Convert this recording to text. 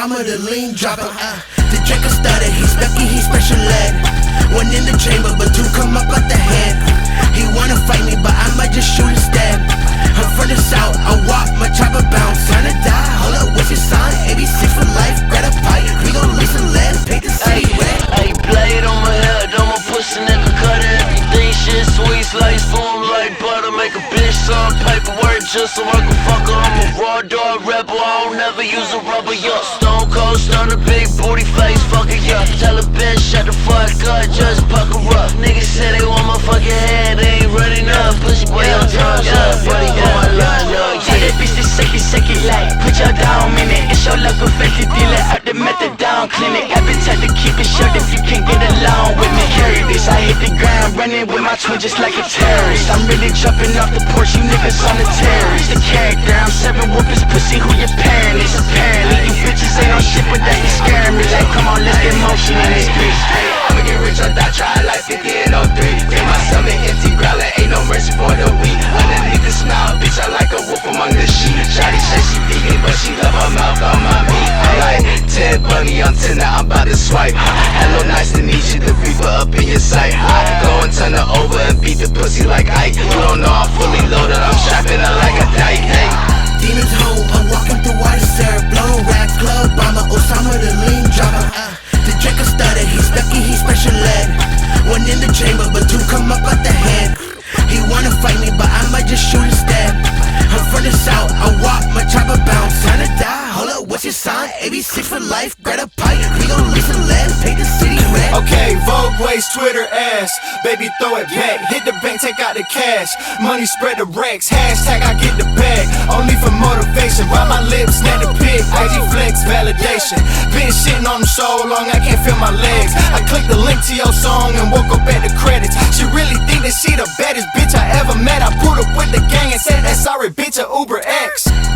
Osama the lean dropper. The Draco started, he Stucky, he special ed. One in the chamber, but two come up out the head. He wanna fight me, but I might just shoot instead. I'm from the south, I walk, my chopper bounce. Tryna die, hold up, what's your sign? ABC for life, grab a pipe. We gon' listen lead, paint the city red. Ayy, blade on my head, I'm a pussy nigga, cut everything. Shit sweet, slice form like butter. Make a bitch some paperwork just so I can fuck her. I'm a raw dog rebel, I don't never use a rubber, yeah. Stone cold stunner, big booty face, fuck it, yeah. Tell a bitch, shut the fuck up, just pucker up. Niggas say they want my fucking head, they ain't ready enough. Pussy boy, I'm time's up, buddy, put my line up. Tell that bitch to shake it like, put your down in it. It's your luck affected dealer at the methadone clinic. Appetite to keep it shut if you can't get along with me. Carry this, I hit the ground running with my twin just like a terrorist. I'm really jumping off the porch, you niggas on the terrorist. The character, I'm serving whoopers, pussy, who your parent is. Apparently, you bitches ain't on shit, but that be scaring me. Like, come on, let's get motion in this bitch. I'ma get rich or die, try like 50 and 03. Feel my stomach empty, growling, ain't no mercy for the weak. Underneath the smile, bitch, I like a wolf among the sheep. Shawty say she vegan, but she love her mouth on my meat. I'm like, Ted Bunny, I'm tender, I'm about to swipe. Hello, nice to meet you, the reaper up in your sight. I go and turn her over and beat the pussy like Ike. You don't know I'm fully loaded, I'm strapping her like a dyke. Hey. Demons home, I'm walking through water syrup. Blown rap club, bomber, Osama the lean dropper. The Draco started, he Stucky, he special ed. One in the chamber, but two come up out the head. He wanna fight me, but I might just shoot instead. I'm from the south, I walk, my chopper bounce. Tryna die, hold up, what's your sign? ABC for life, grab a pipe. We gon' listen lead, paint the city red. Okay, Vogue waist, Twitter ass. Baby, throw it back. Hit the bank, take out the cash. Money spread the racks. Hashtag I get the bag. Only for motivation. Ride my lips, snap the pic. IG flex validation. Been shitting on them so long, I can't feel my legs. I clicked the link to your song and woke up at the credits. She really think that she the baddest bitch I ever met. I put up with the gang and said that sorry bitch a Uber X.